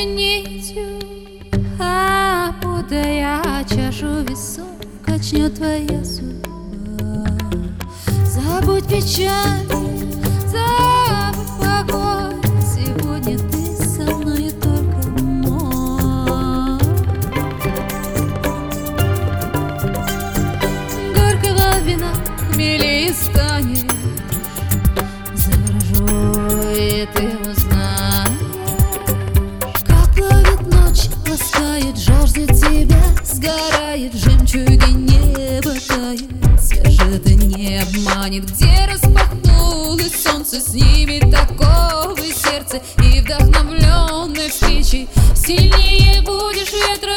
тонкой нитью, опутая чашу весов, качнет твоя судьба. Забудь печаль, забудь покой, сегодня ты со мной и только мой. Горького вина хмелее станет, заворожу, и ты узнаешь, как плавит ночь, ласкает, жаждет тебя, сгорает, жемчуги небо тает. Свежет и не обманет, где распахнулось солнце, снимет такого сердце, и вдохновленной встречи сильнее будешь ветра.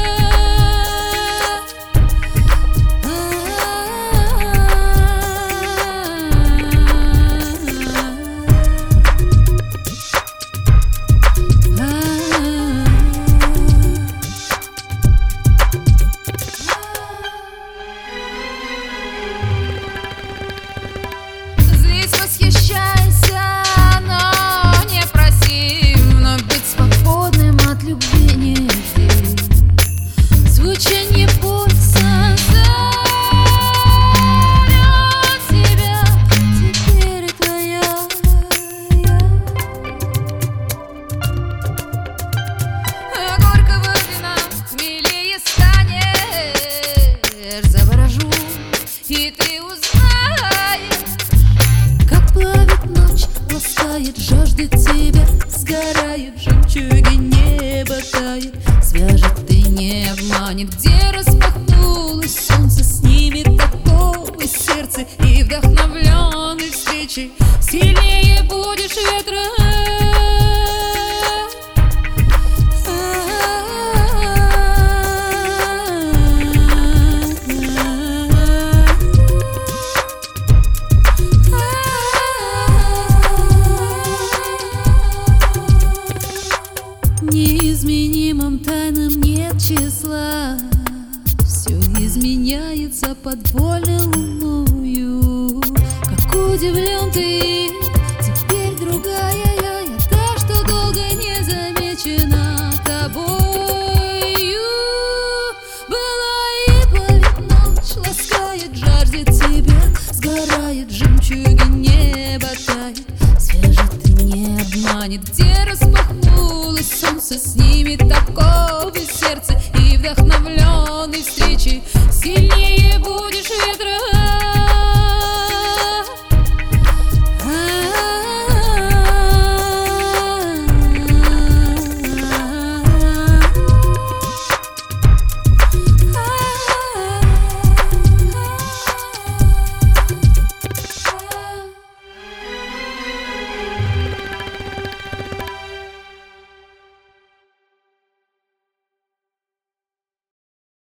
Восхищайся, но не проси, но быть свободным от любви не жди. Звучание пульса зовет тебя, теперь твоя я. Горького вина хмелее станешь, заворожу, и ты узнаешь, плавит ночь, ласкает, жаждет тебя, сгорает, жемчуги небо тает. Свяжет и не обманет, где распахнулось солнце, снимет такого сердце, и вдохновленной встречи сильнее будешь ветра. Неизменимым тайнам нет числа, все изменяется под вольной луною. Как удивлен ты, теперь другая я та, что долго не замечена тобою. Была и плавит ночь, ласкает, жаждет тебя, сгорает, жемчуги небо тает. Свяжет и не обманет, где распахнулось солнце, снимет такое